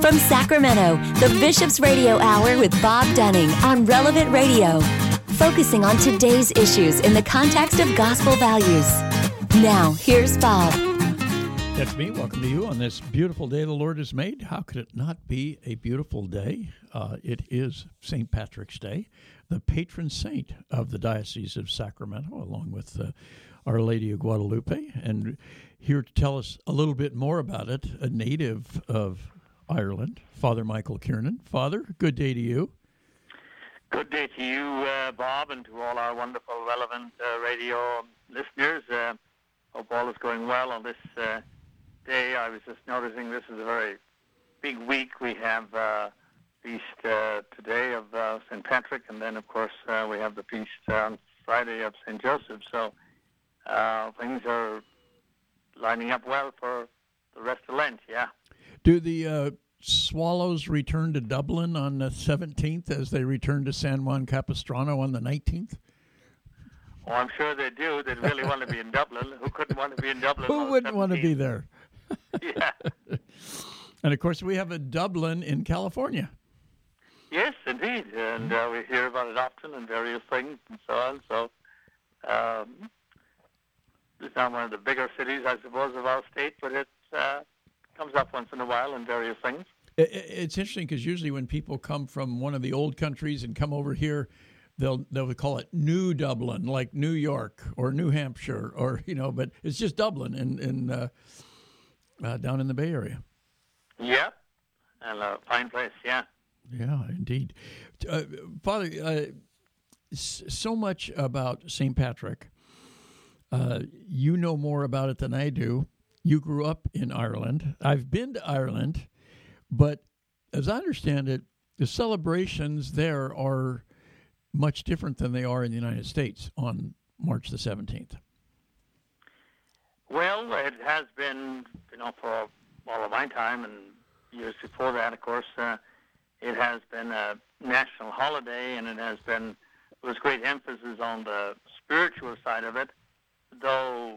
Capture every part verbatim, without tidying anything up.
From Sacramento, the Bishop's Radio Hour with Bob Dunning on Relevant Radio. Focusing on today's issues in the context of gospel values. Now, here's Bob. That's me. Welcome to you on this beautiful day the Lord has made. How could it not be a beautiful day? Uh, it is Saint Patrick's Day, the patron saint of the Diocese of Sacramento, along with uh, Our Lady of Guadalupe. And here to tell us a little bit more about it, a native of Ireland, Father Michael Kiernan. Father, good day to you. Good day to you, uh, Bob, and to all our wonderful, relevant uh, radio listeners. Uh, hope all is going well on this uh, day. I was just noticing this is a very big week. We have uh, feast uh, today of uh, Saint Patrick, and then, of course, uh, we have the feast on Friday of Saint Joseph. So uh, things are lining up well for the rest of Lent, yeah. Do the uh, Swallows return to Dublin on the seventeenth as they return to San Juan Capistrano on the nineteenth? Oh, I'm sure they do. They'd really want to be in Dublin. Who couldn't want to be in Dublin? Who wouldn't want to be there? Yeah. And, of course, we have a Dublin in California. Yes, indeed. And uh, we hear about it often and various things and so on. So um, it's not one of the bigger cities, I suppose, of our state, but it uh, comes up once in a while in various things. It's interesting because usually when people come from one of the old countries and come over here, they'll they'll call it New Dublin, like New York or New Hampshire, or you know, but it's just Dublin in in uh, uh, down in the Bay Area. Yeah, and a fine place. Yeah. Yeah, indeed, uh, Father. Uh, so much about Saint Patrick. Uh, you know more about it than I do. You grew up in Ireland. I've been to Ireland, but as I understand it, the celebrations there are much different than they are in the United States on March the seventeenth. Well, it has been, you know, for all of my time and years before that, of course, uh, it has been a national holiday, and it has been, there was great emphasis on the spiritual side of it, though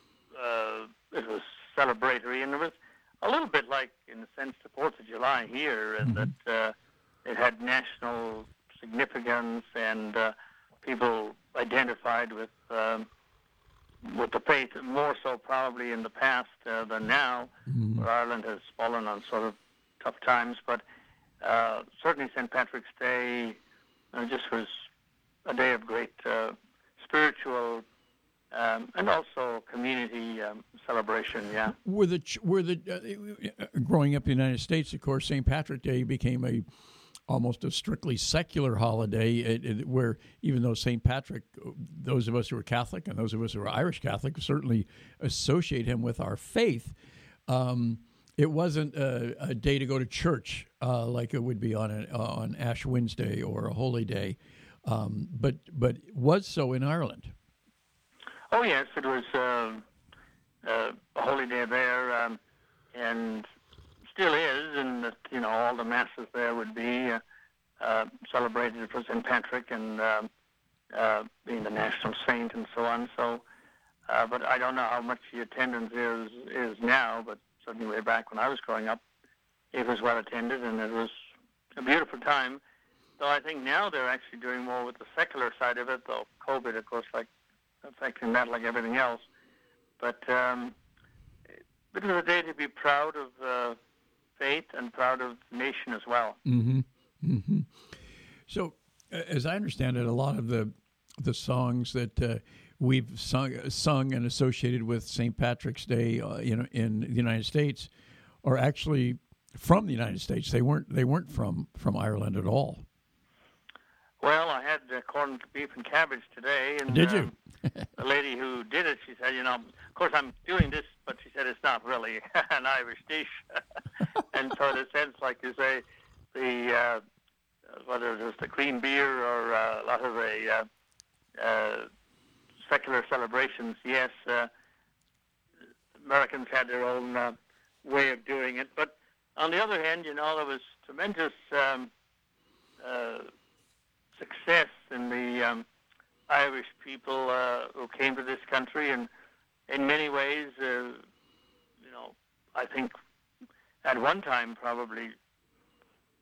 uh, it was celebratory, and it was a little bit like, in a sense, the fourth of July here, and mm-hmm. that uh, it had national significance, and uh, people identified with um, with the faith more so probably in the past uh, than now, mm-hmm. where Ireland has fallen on sort of tough times. But uh, certainly Saint Patrick's Day uh, just was a day of great uh, spiritual um, and also community um, celebration. Yeah. Were the were the uh, growing up in the United States, of course, Saint Patrick's Day became a almost a strictly secular holiday, it, it, where even though Saint Patrick, those of us who are Catholic and those of us who are Irish Catholic certainly associate him with our faith, um, it wasn't a, a day to go to church uh, like it would be on a, uh, on Ash Wednesday or a holy day, um, but but was so in Ireland. Oh yes, it was uh, uh, a holy day there, um, and still is, and you know all the masses there would be uh, uh, celebrated for Saint Patrick and uh, uh, being the national saint and so on. So, uh, but I don't know how much the attendance is is now, but certainly way back when I was growing up, it was well attended and it was a beautiful time. Though I think now they're actually doing more with the secular side of it, though COVID, of course, like affecting that like everything else. But um, it was a day to be proud of. Uh, faith and proud of the nation as well. Mm-hmm. Mm-hmm. So, as I understand it, a lot of the the songs that uh, we've sung, sung and associated with Saint Patrick's Day, uh, you know, in the United States, are actually from the United States. They weren't. They weren't from, from Ireland at all. Well, I had uh, corned beef and cabbage today, and did you? uh, the lady who did it, she said, you know, of course I'm doing this, but she said it's not really an Irish dish. And so in a sense, like you say, the uh, whether it was the cream beer or uh, a lot of the uh, uh, secular celebrations, yes, uh, Americans had their own uh, way of doing it. But on the other hand, you know, there was tremendous um, uh, success in the um, Irish people uh, who came to this country, and in many ways, uh, you know, I think at one time probably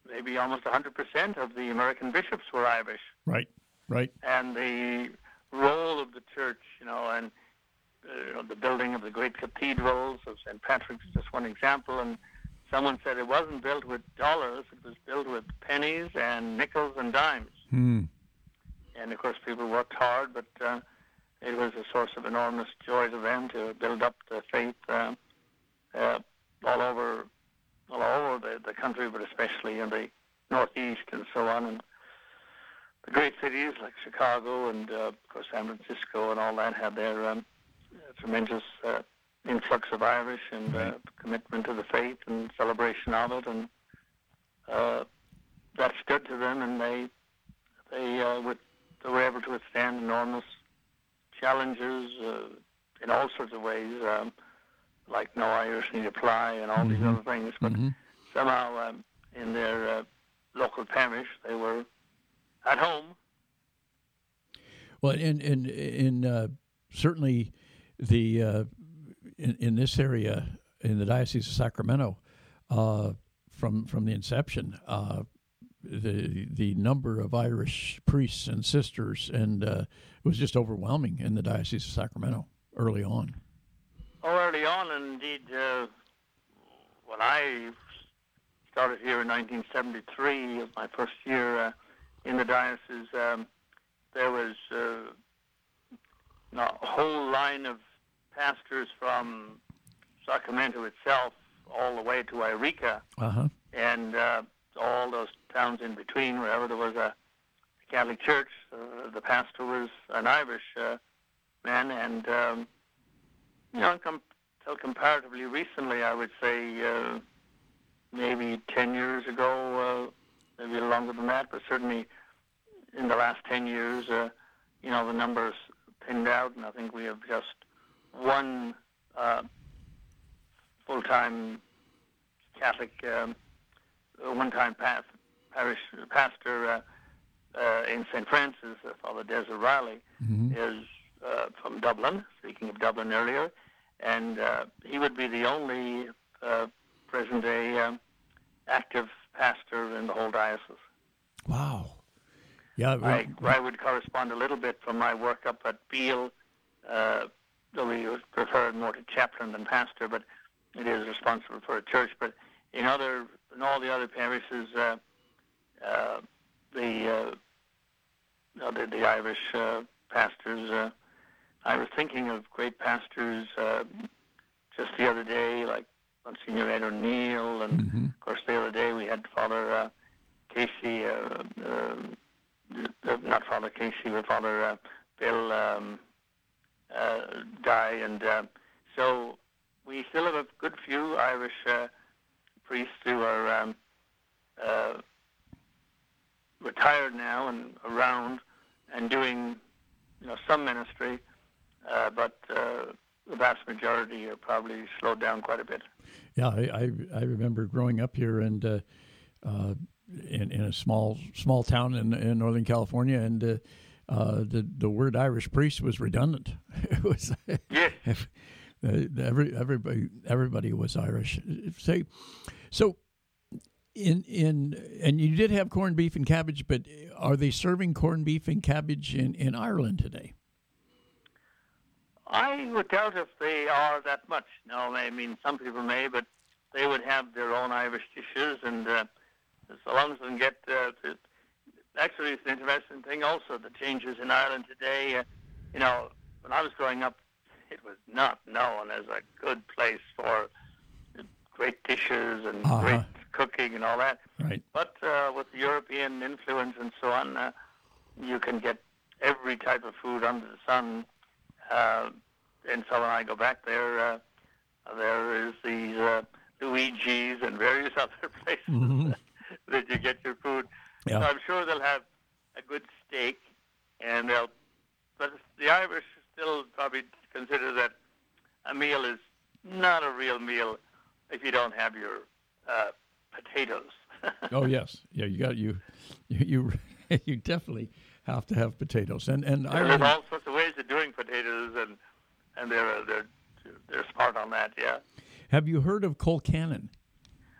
maybe almost one hundred percent of the American bishops were Irish. Right, right. And the role of the church, you know, and uh, you know, the building of the great cathedrals of Saint Patrick's is just one example. And someone said it wasn't built with dollars, it was built with pennies and nickels and dimes. Hmm. And, of course, people worked hard, but uh, it was a source of enormous joy to them to build up the faith uh, uh, all over all over the, the country, but especially in the Northeast and so on. And the great cities like Chicago and, uh, of course, San Francisco and all that had their um, tremendous uh, influx of Irish and uh, commitment to the faith and celebration of it. And uh, that stood to them, and they they, uh, would, they were able to withstand enormous challenges uh, in all sorts of ways, um, like no Irish need apply and all mm-hmm. these other things. But mm-hmm. somehow um, in their uh, local parish, they were at home. Well, in in in uh, certainly the uh, in, in this area in the Diocese of Sacramento, uh, from from the inception, uh, the the number of Irish priests and sisters and uh, it was just overwhelming in the Diocese of Sacramento early on. Oh, early on, and indeed, uh, when I started here in nineteen seventy-three, my first year uh, in the diocese, um, there was uh, a whole line of pastors from Sacramento itself all the way to Eureka, uh-huh. and uh, all those towns in between, wherever there was a Catholic church, uh, the pastor was an Irish uh, man, and um, you know, com- until comparatively recently, I would say uh, maybe ten years ago, uh, maybe longer than that, but certainly in the last ten years, uh, you know, the numbers thinned out, and I think we have just one uh, full-time Catholic, um, one-time pa- parish pastor uh, uh, in Saint Francis, uh, Father Des O'Reilly, mm-hmm. is uh, from Dublin, speaking of Dublin earlier, and uh, he would be the only uh, present-day um, active pastor in the whole diocese. Wow. Yeah, I, I would correspond a little bit from my work up at Beale, uh, though we would prefer more to chaplain than pastor, but it is responsible for a church. But in other, in all the other parishes, uh, uh, the, uh, no, the the Irish uh, pastors. Uh, I was thinking of great pastors uh, just the other day, like Monsignor Ed O'Neill, and mm-hmm. of course the other day we had Father uh, Casey. Uh, uh, Uh, not Father Casey, but Father uh, Bill um, uh, Dye, and uh, so we still have a good few Irish uh, priests who are um, uh, retired now and around and doing, you know, some ministry, uh, but uh, the vast majority are probably slowed down quite a bit. Yeah, I I, I remember growing up here and. Uh, uh, In, in a small small town in, in Northern California, and uh, uh, the the word Irish priest was redundant. It was yes. every everybody everybody was Irish. Say, so in in and you did have corned beef and cabbage, but are they serving corned beef and cabbage in, in Ireland today? I would doubt if they are that much. No, I mean some people may, but they would have their own Irish dishes and. Uh, So long as they can get, uh, to, actually it's an interesting thing also, the changes in Ireland today. Uh, you know, when I was growing up, it was not known as a good place for great dishes and uh-huh. great cooking and all that. Right. But uh, with the European influence and so on, uh, you can get every type of food under the sun. Uh, and so when I go back there, uh, there is these uh, Luigi's and various other places. Mm-hmm. that you get your food. Yeah. So I'm sure they'll have a good steak, and they'll. But the Irish still probably consider that a meal is not a real meal if you don't have your uh, potatoes. Oh yes, yeah. You got you, you, you, you definitely have to have potatoes, and and There's Ireland, all sorts of ways of doing potatoes, and and they're they're they're smart on that. Yeah. Have you heard of Colcannon?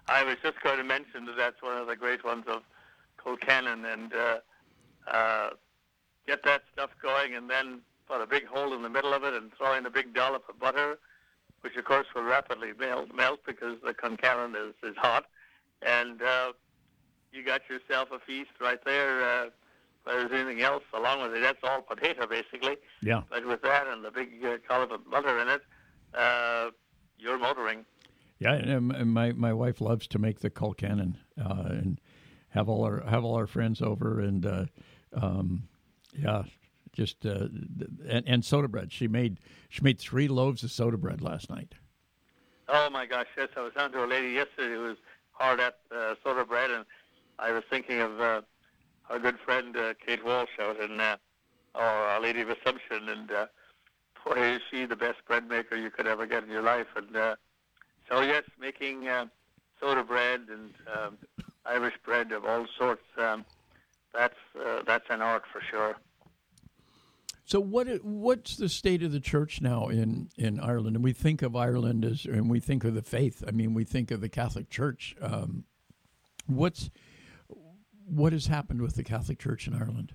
I was just going to mention that that's one of the great ones of Colcannon, and uh, uh, get that stuff going, and then put a big hole in the middle of it and throw in a big dollop of butter, which of course will rapidly melt, melt because the Colcannon is, is hot, and uh, you got yourself a feast right there. Uh, if there's anything else along with it, that's all potato basically. Yeah. But with that and the big uh, dollop of butter in it, uh, you're motoring. Yeah, and my my wife loves to make the Colcannon uh, and have all our have all our friends over, and uh, um, yeah, just uh, and, and soda bread. She made she made three loaves of soda bread last night. Oh my gosh, yes! I was down to a lady yesterday who was hard at uh, soda bread, and I was thinking of uh, our good friend uh, Kate Walsh out in uh, Our Lady of Assumption, and uh, boy, is she the best bread maker you could ever get in your life, and. Uh, So yes, making uh, soda bread and um, Irish bread of all sorts, um, that's uh, that's an art for sure. So what what's the state of the church now in, in Ireland? And we think of Ireland as, and we think of the faith. I mean, we think of the Catholic Church. Um, what's what has happened with the Catholic Church in Ireland?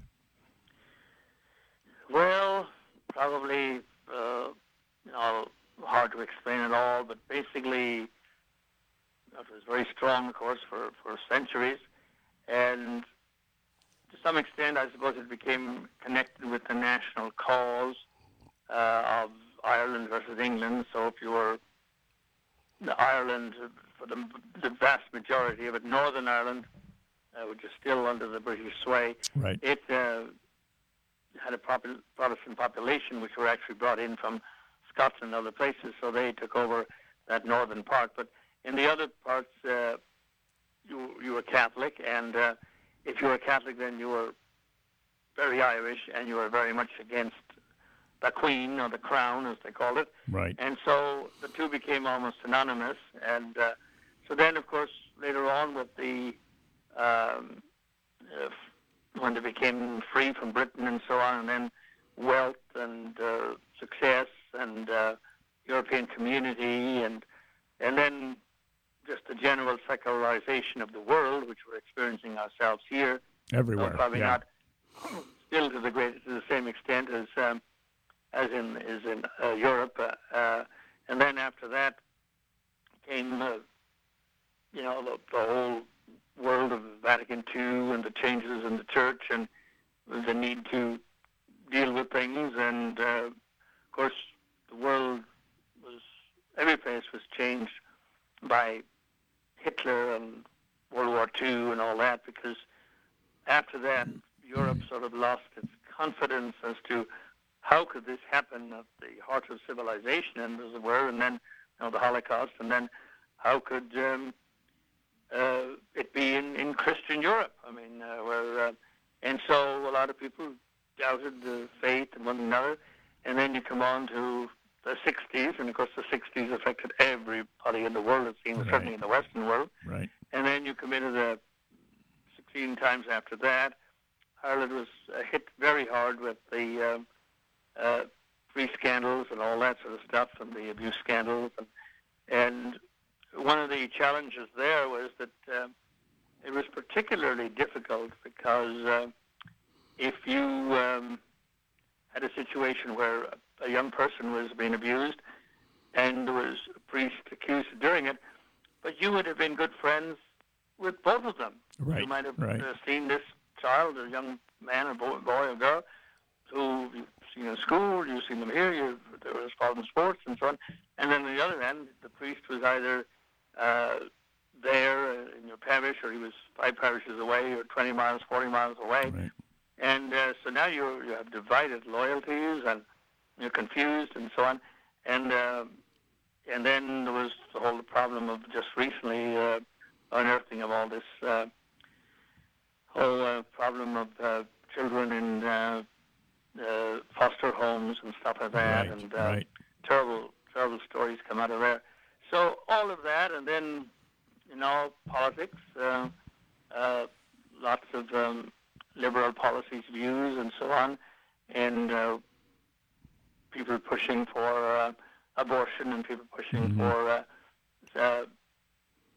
Well, probably uh, you know. hard to explain at all, but basically it was very strong, of course, for, for centuries, and to some extent, I suppose it became connected with the national cause uh, of Ireland versus England. So if you were the Ireland, for the, the vast majority of it, Northern Ireland, uh, which is still under the British sway, right. it uh, had a Protestant population, which were actually brought in from Scotland and other places, so they took over that northern part. But in the other parts, uh, you you were Catholic, and uh, if you were Catholic, then you were very Irish, and you were very much against the Queen, or the Crown, as they called it. Right. And so the two became almost synonymous. And uh, so then, of course, later on with the um, uh, when they became free from Britain and so on, and then wealth and uh, success and uh, European community, and and then just the general secularization of the world, which we're experiencing ourselves here. Everywhere, so probably yeah. not still to the great to the same extent as um, as in is in uh, Europe. Uh, uh, and then after that came, uh, you know, the, the whole world of Vatican Two and the changes in the church and the need to deal with things, and uh, of course the world was, every place was changed by Hitler and World War Two and all that, because after that Europe sort of lost its confidence as to how could this happen at the heart of civilization, and as it were, and then you know, the Holocaust, and then how could um, uh, it be in, in Christian Europe? I mean, uh, where uh, and so a lot of people doubted the faith and one another, and then you come on to the sixties, and of course the sixties affected everybody in the world, it seems, right. certainly in the Western world. Right. And then you come into the sixteen times after that, Ireland was uh, hit very hard with the uh, uh, free scandals and all that sort of stuff, and the abuse scandals. And, and one of the challenges there was that uh, it was particularly difficult because uh, if you um, had a situation where a young person was being abused and there was a priest accused of doing it, but you would have been good friends with both of them. Right, You might have right. uh, seen this child, a young man, a boy, boy or girl, who you've seen in school, you've seen them here, you've, they were involved in sports and so on. And then on the other hand, the priest was either uh, there in your parish, or he was five parishes away, or twenty miles, forty miles away. Right. And uh, so now you you have divided loyalties, and you're confused and so on. And uh, and then there was the whole problem of just recently uh, unearthing of all this uh, whole uh, problem of uh, children in uh, uh, foster homes and stuff like that, Right, and uh, right. terrible terrible stories come out of there. So all of that, and then you know politics, uh, uh, lots of um, liberal policies, views, and so on, and uh, people pushing for uh, abortion, and people pushing Mm-hmm. for uh, uh,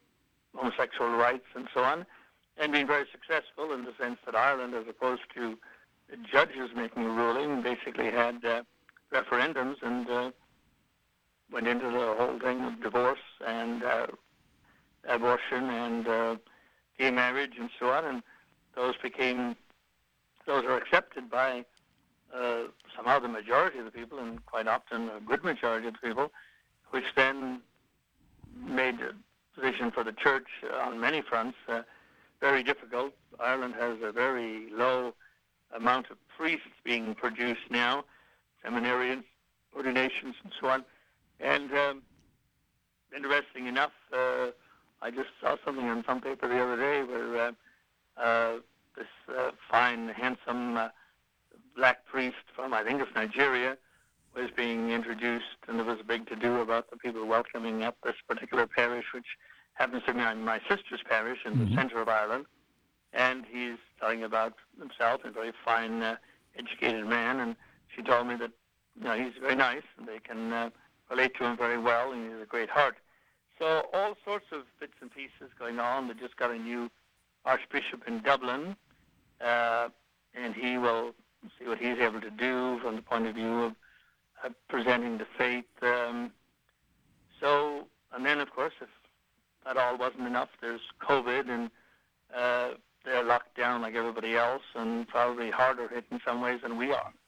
homosexual rights and so on, and been very successful in the sense that Ireland, as opposed to the judges making a ruling, basically had uh, referendums and uh, went into the whole thing of divorce and uh, abortion and uh, gay marriage and so on, and those became, those are accepted by uh, somehow the majority of the people, and quite often a good majority of the people, which then made the position for the church uh, on many fronts uh, very difficult. Ireland has a very low amount of priests being produced now, seminarians, ordinations, and so on. And um, interesting enough, uh, I just saw something in some paper the other day where uh, uh, this uh, fine, handsome uh, black priest from, I think it's Nigeria, was being introduced, and there was a big to-do about the people welcoming up this particular parish, which happens to be my sister's parish in mm-hmm. the center of Ireland. And he's talking about himself, a very fine, uh, educated man, and she told me that, you know, he's very nice, and they can uh, relate to him very well, and he has a great heart. So all sorts of bits and pieces going on. They just got a new archbishop in Dublin, uh, and he will see what he's able to do from the point of view of uh, presenting the faith. Um, so, and then, of course, if that all wasn't enough, there's COVID, and uh, they're locked down like everybody else, and probably harder hit in some ways than we are.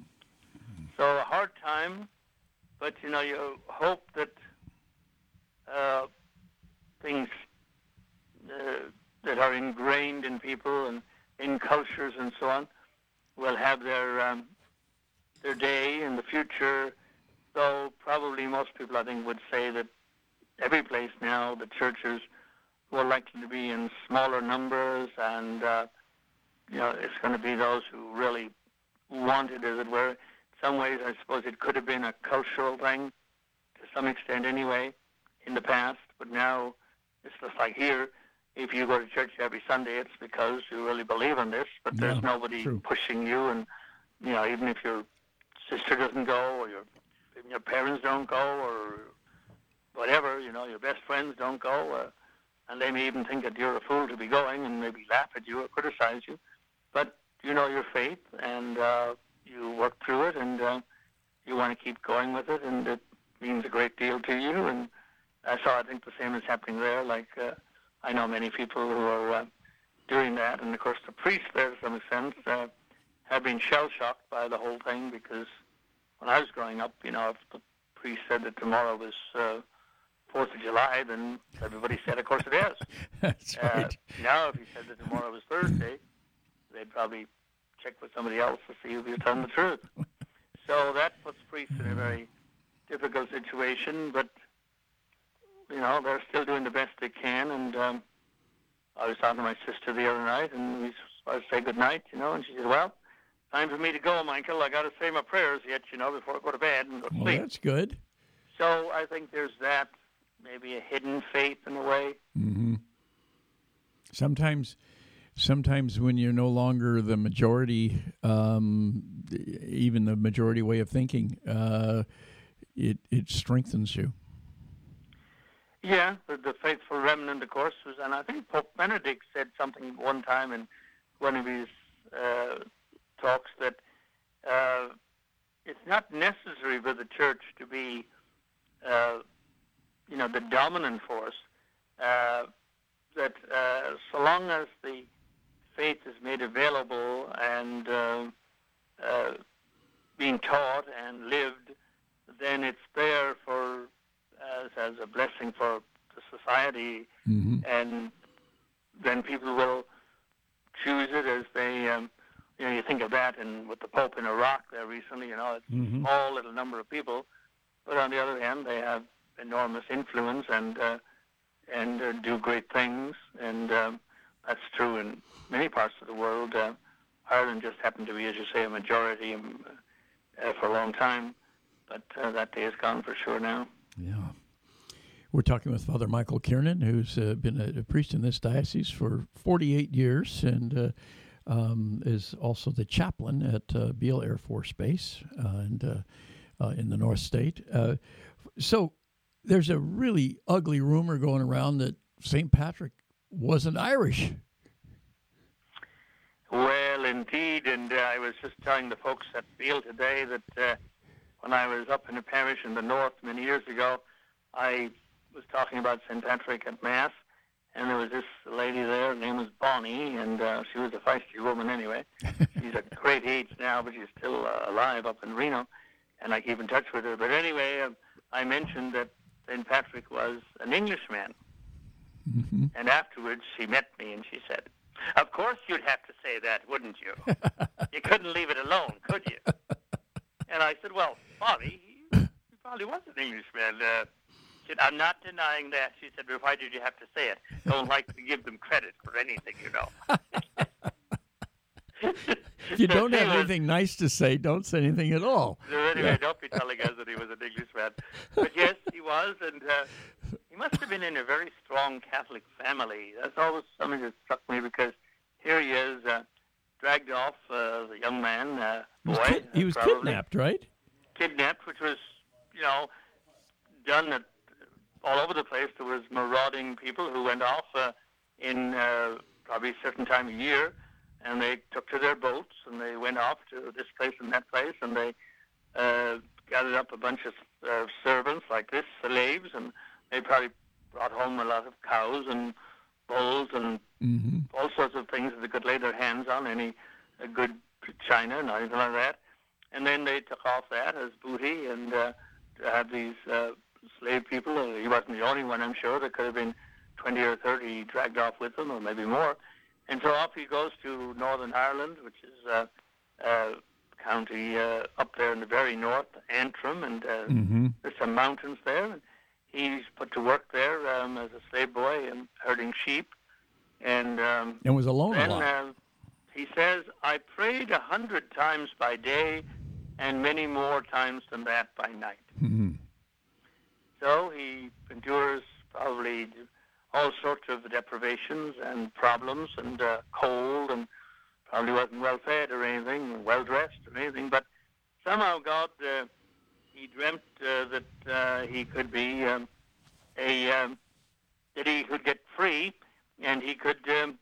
So a hard time, but, you know, you hope that uh, things uh, that are ingrained in people and in cultures and so on will have their um, their day in the future, though probably most people, I think, would say that every place now, the churches are likely to be in smaller numbers, and, uh, you know, it's going to be those who really want it, as it were. In some ways, I suppose it could have been a cultural thing, to some extent anyway, in the past, but now it's just like here. If you go to church every Sunday, it's because you really believe in this, but there's yeah, nobody true. pushing you, and, you know, even if your sister doesn't go, or your even your parents don't go, or whatever, you know, your best friends don't go, uh, and they may even think that you're a fool to be going and maybe laugh at you or criticize you, but you know your faith, and uh, you work through it, and uh, you want to keep going with it, and it means a great deal to you, and uh, so I think the same is happening there. Like, uh, I know many people who are uh, doing that, and of course the priests there, to some extent, uh, have been shell-shocked by the whole thing, because when I was growing up, you know, if the priest said that tomorrow was uh, Fourth of July, then everybody said, of course it is. That's right. Uh, now, if he said that tomorrow was Thursday, they'd probably check with somebody else to see if he was telling the truth. So that puts priests in a very difficult situation, but, you know, they're still doing the best they can, and um, I was talking to my sister the other night, and we I say good night, you know, and she said, well, time for me to go, Michael. I got to say my prayers yet, you know, before I go to bed and go to well, sleep. That's good. So I think there's that, maybe a hidden faith in a way. Mm-hmm. Sometimes, sometimes when you're no longer the majority, um, even the majority way of thinking, uh, it it strengthens you. Yeah, the, the faithful remnant, of course, was, and I think Pope Benedict said something one time in one of his uh, talks that uh, it's not necessary for the church to be, uh, you know, the dominant force. Uh, that uh, so long as the faith is made available and uh, uh, being taught and lived, then it's there for as, as a blessing for the society, mm-hmm. and then people will choose it as they, um, you know, you think of that, and with the Pope in Iraq there recently, you know, it's mm-hmm. a small little number of people, but on the other hand, they have enormous influence and uh, and uh, do great things, and um, that's true in many parts of the world. Uh, Ireland just happened to be, as you say, a majority um, uh, for a long time, but uh, that day is gone for sure now. Yeah. We're talking with Father Michael Kiernan, who's uh, been a, a priest in this diocese for forty-eight years and uh, um, is also the chaplain at uh, Beale Air Force Base uh, and uh, uh, in the North State. Uh, so there's a really ugly rumor going around that Saint Patrick wasn't Irish. Well, indeed, and uh, I was just telling the folks at Beale today that uh, when I was up in a parish in the north many years ago, I was talking about Saint Patrick at Mass, and there was this lady there, her name was Bonnie, and uh, she was a feisty woman anyway. She's at great age now, but she's still uh, alive up in Reno, and I keep in touch with her. But anyway, uh, I mentioned that Saint Patrick was an Englishman. Mm-hmm. And afterwards, she met me, and she said, "Of course you'd have to say that, wouldn't you? You couldn't leave it alone, could you?" And I said, "Well, Bonnie, he, he probably was an Englishman." Uh, she said, "I'm not denying that." She said, "But why did you have to say it? Don't like to give them credit for anything, you know." If you don't have anything nice to say, don't say anything at all. So anyway, yeah. Don't be telling us that he was an Englishman. But yes, he was, and uh, he must have been in a very strong Catholic family. That's always something that struck me, because here he is, uh, dragged off uh, the young man, uh, boy. He was, kid- he was kidnapped, right? Kidnapped, which was, you know, done at, all over the place. There was marauding people who went off uh, in uh, probably a certain time of year, and they took to their boats, and they went off to this place and that place, and they uh, gathered up a bunch of uh, servants like this, slaves, and they probably brought home a lot of cows and bulls and mm-hmm. all sorts of things that they could lay their hands on, any uh, good china and anything like that. And then they took off that as booty, and uh, to have these uh, slave people. Uh, he wasn't the only one, I'm sure. There could have been twenty or thirty dragged off with them, or maybe more. And so off he goes to Northern Ireland, which is a uh, uh, county uh, up there in the very north, Antrim, and uh, mm-hmm. there's some mountains there. And he's put to work there um, as a slave boy and herding sheep. And, um, and was alone then, a lot. Uh, he says, "I prayed a hundred times by day and many more times than that by night." Mm-hmm. So he endures probably all sorts of deprivations and problems and uh, cold, and probably wasn't well fed or anything, well dressed or anything. But somehow God, uh, he dreamt uh, that uh, he could be um, a um, that he could get free, and he could. Um,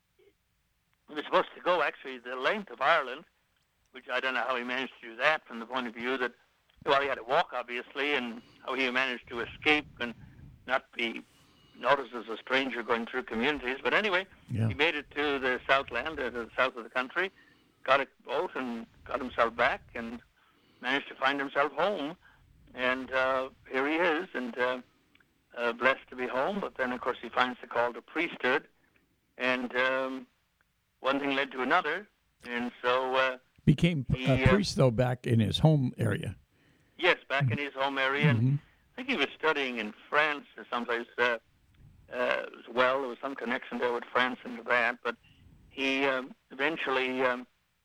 he was supposed to go actually the length of Ireland, which I don't know how he managed to do that from the point of view that, well, he had to walk obviously, and how he managed to escape and not be noticed as a stranger going through communities. But anyway, yeah. he made it to the Southland, uh, to the south of the country, got a boat and got himself back, and managed to find himself home. And uh, here he is, and uh, uh, blessed to be home. But then, of course, he finds the call to priesthood, and um, one thing led to another, and so uh, became a he, priest, uh, though, back in his home area. Yes, back mm-hmm. in his home area, and mm-hmm. I think he was studying in France or someplace uh, uh, as well. There was some connection there with France and that, but he um, eventually, um,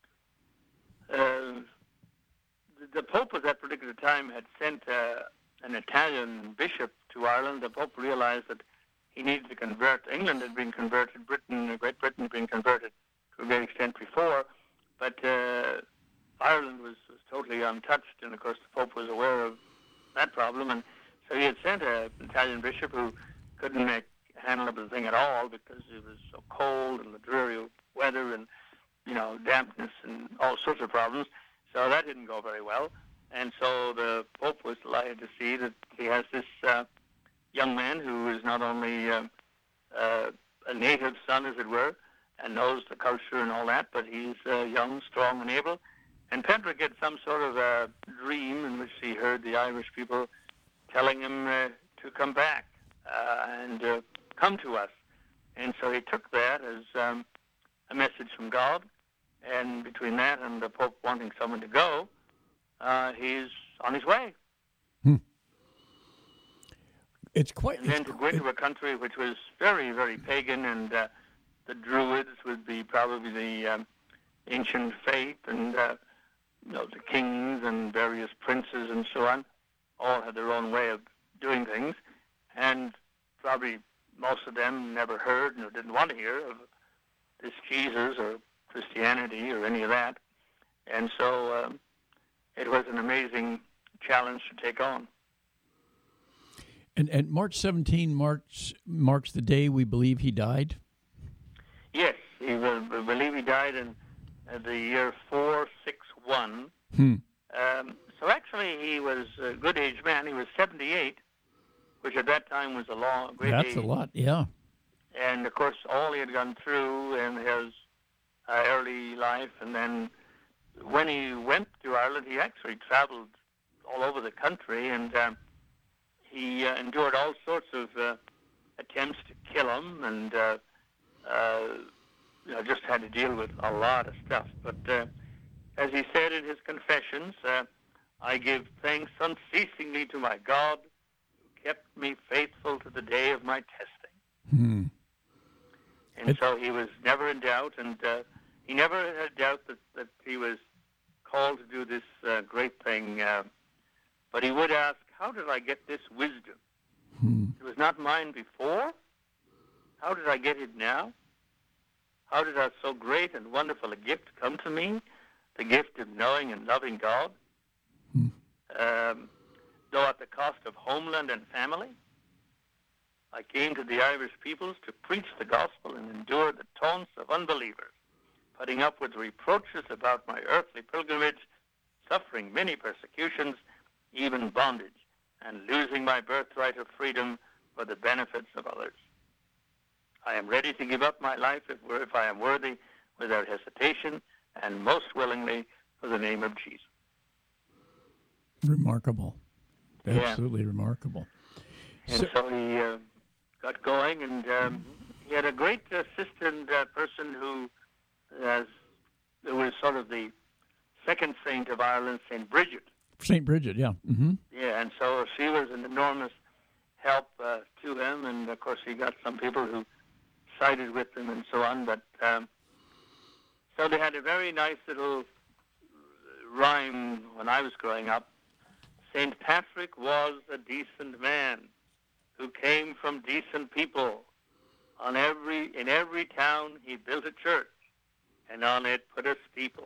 uh, the Pope at that particular time had sent uh, an Italian bishop to Ireland. The Pope realized that he needed to convert. England had been converted, Britain, Great Britain had been converted to a great extent before, but uh, Ireland was, was totally untouched, and of course the Pope was aware of that problem, and so he had sent an Italian bishop who couldn't make handle of the thing at all because it was so cold and the dreary weather and, you know, dampness and all sorts of problems. So that didn't go very well, and so the Pope was delighted to see that he has this uh, young man who is not only uh, uh, a native son, as it were, and knows the culture and all that, but he's uh, young, strong, and able. And Patrick had some sort of a dream in which he heard the Irish people telling him uh, to come back uh, and uh, come to us. And so he took that as um, a message from God. And between that and the Pope wanting someone to go, uh, he's on his way. Hmm. It's quite. And then to go into a country which was very, very pagan, and uh, the Druids would be probably the um, ancient faith, and uh, you know, the kings and various princes and so on, all had their own way of doing things, and probably most of them never heard or didn't want to hear of this Jesus or Christianity or any of that. And so um, it was an amazing challenge to take on. And, and March seventeenth marks, marks the day we believe he died? Yes, he will, we believe he died in uh, the year four sixty-one. Hmm. Um, so actually he was a good age man. He was seventy-eight, which at that time was a long, great That's age. a lot, yeah. And, of course, all he had gone through in his uh, early life. And then when he went to Ireland, he actually traveled all over the country. And um, he uh, endured all sorts of uh, attempts to kill him. And, uh, uh, you know, just had to deal with a lot of stuff. But uh, as he said in his confessions, uh, I give thanks unceasingly to my God who kept me faithful to the day of my testing. Hmm. And it, so he was never in doubt, and uh, he never had doubt that, that he was called to do this uh, great thing. Uh, but he would ask, how did I get this wisdom? Hmm. It was not mine before. How did I get it now? How did that so great and wonderful a gift come to me? The gift of knowing and loving God? Hmm. Um, though at the cost of homeland and family? I came to the Irish peoples to preach the gospel and endure the taunts of unbelievers, putting up with reproaches about my earthly pilgrimage, suffering many persecutions, even bondage, and losing my birthright of freedom for the benefits of others. I am ready to give up my life if, if I am worthy, without hesitation, and most willingly for the name of Jesus. Remarkable. Yeah. Absolutely remarkable. And So- so he uh, got going, and um, he had a great assistant uh, person who has, who was sort of the second saint of Ireland, Saint Bridget. Saint Bridget, yeah. Mm-hmm. Yeah, and so she was an enormous help uh, to him, and of course he got some people who sided with him and so on, but um, so they had a very nice little rhyme when I was growing up. Saint Patrick was a decent man who came from decent people. On every in every town he built a church, and on it put a steeple.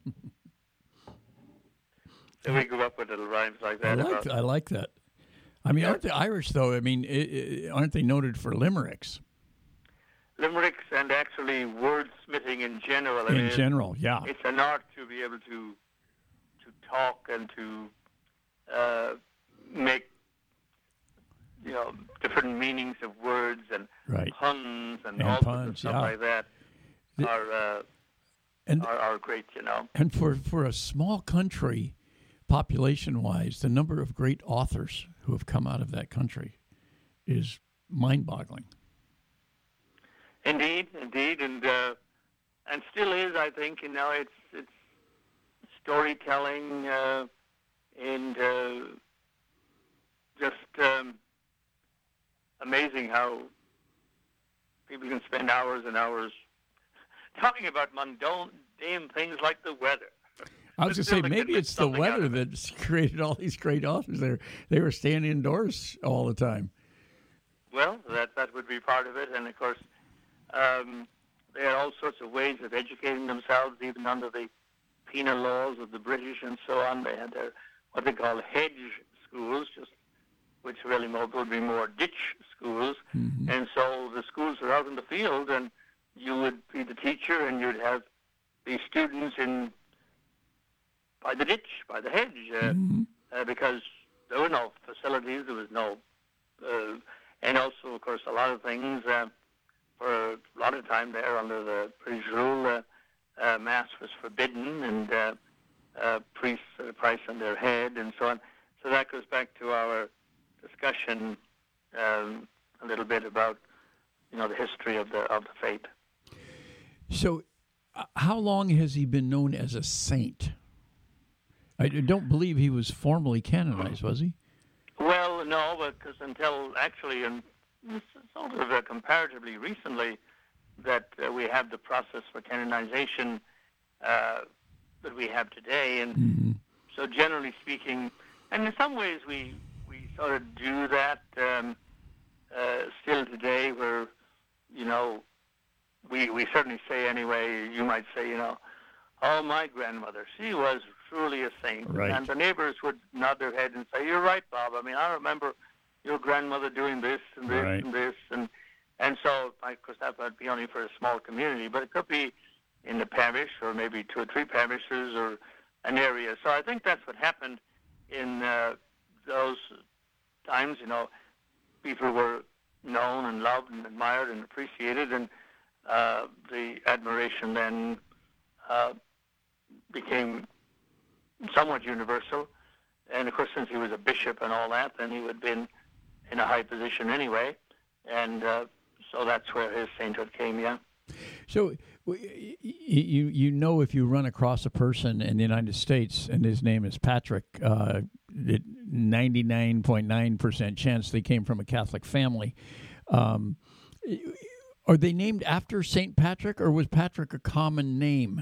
So we grew up with little rhymes like I that. like, about, I like that. I mean, Yeah. aren't the Irish, though, I mean, i i aren't they noted for limericks limericks and actually wordsmithing in general. I mean, in it's- general? Yeah. It's an art to be able to to talk and to uh, make, you know, different meanings of words and Right. puns and, And all sorts of puns, stuff yeah. like that The- are, uh, And are are great, you know. and for, for a small country, population-wise, the number of great authors who have come out of that country is mind-boggling. Indeed, indeed, and uh, and still is. I think you know it's it's storytelling uh, and uh, just um, amazing how people can spend hours and hours talking about mundane things like the weather. I was But going to still say, they maybe can make it's the something out weather of it. that's created all these great authors. They they were standing indoors all the time. Well, that that would be part of it, and of course, um, they had all sorts of ways of educating themselves, even under the penal laws of the British and so on. They had their what they call hedge schools, just which really more, would be more ditch schools, Mhm. and so the schools are out in the field, and you would be the teacher, and you'd have the students in by the ditch, by the hedge, uh, Mhm. uh, because there were no facilities, there was no, uh, and also, of course, a lot of things, uh, for a lot of time there under the British rule, uh, uh, Mass was forbidden, and uh, uh, priests had a price on their head, and so on. So that goes back to our discussion um, a little bit about, you know, the history of the of the faith. So, uh, how long has he been known as a saint? I don't believe he was formally canonized, was he? Well, no, because until actually, in sort of uh, comparatively recently, that uh, we have the process for canonization uh, that we have today, and Mm-hmm. so generally speaking, and in some ways we we sort of do that um, uh, still today, where you know we we certainly say anyway. You might say, you know, oh, my grandmother, she was truly a saint. Right. And the neighbors would nod their head and say, you're right, Bob. I mean, I remember, your grandmother doing this and this Right. and this. And and so, of course, that would be only for a small community, but it could be in the parish or maybe two or three parishes or an area. So I think that's what happened in uh, those times. You know, people were known and loved and admired and appreciated, and uh, the admiration then uh, became somewhat universal. And of course, since he was a bishop and all that, then he would have been in a high position anyway. And uh, so that's where his sainthood came, yeah. So w- you you know if you run across a person in the United States and his name is Patrick, uh, ninety-nine point nine percent chance they came from a Catholic family. Um, are they named after Saint Patrick, or was Patrick a common name?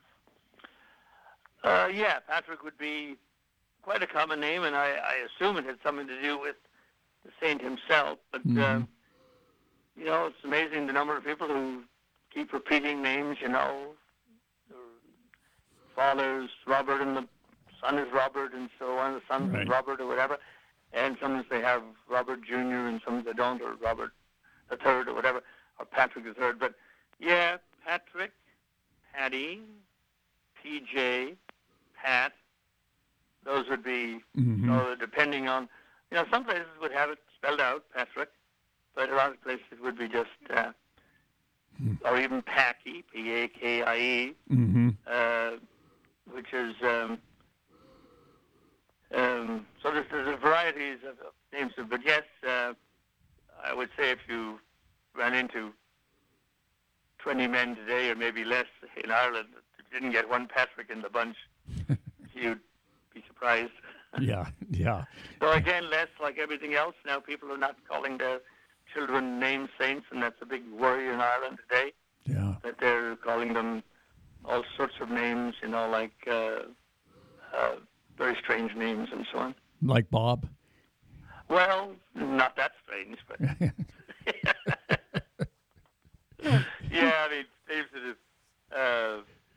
Uh, yeah, Patrick would be quite a common name, and I, I assume it had something to do with the saint himself. But, Mm-hmm. uh, you know, it's amazing the number of people who keep repeating names, you know. Their father's Robert and the son is Robert and so on, the son Right. is Robert or whatever. And sometimes they have Robert Junior and sometimes they don't, or Robert the Third or whatever, or Patrick the Third. But, yeah, Patrick, Patty, P J, Pat, those would be, Mm-hmm. you know, depending on, you know, some places would have it spelled out, Patrick, but a lot of places would be just, uh, or even Packy, P A K I E, Mm-hmm. uh, which is, um, um, so there's, there's a varieties of of names, but yes, uh, I would say if you ran into twenty men today, or maybe less in Ireland, if you didn't get one Patrick in the bunch, you'd be surprised. Yeah, yeah. So again, less like everything else. Now people are not calling their children named saints, and that's a big worry in Ireland today, Yeah. that they're calling them all sorts of names, you know, like uh, uh, very strange names and so on. Like Bob? Well, not that strange, but yeah, I mean, names that is uh,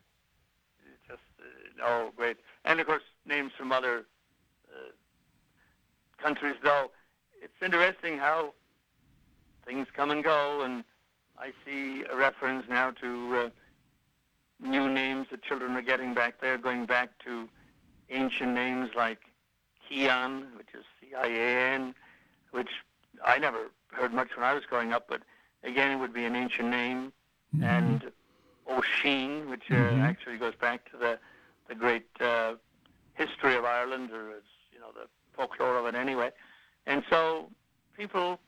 just uh, oh great, and of course names from other uh, countries. Though it's interesting how things come and go, and I see a reference now to uh, new names that children are getting back there, going back to ancient names like Kian, which is C I A N, which I never heard much when I was growing up, but again, it would be an ancient name, Mm-hmm. and O'Sheen, which uh, Mhm. actually goes back to the the great uh, history of Ireland, or as you know, the folklore of it anyway. And so people,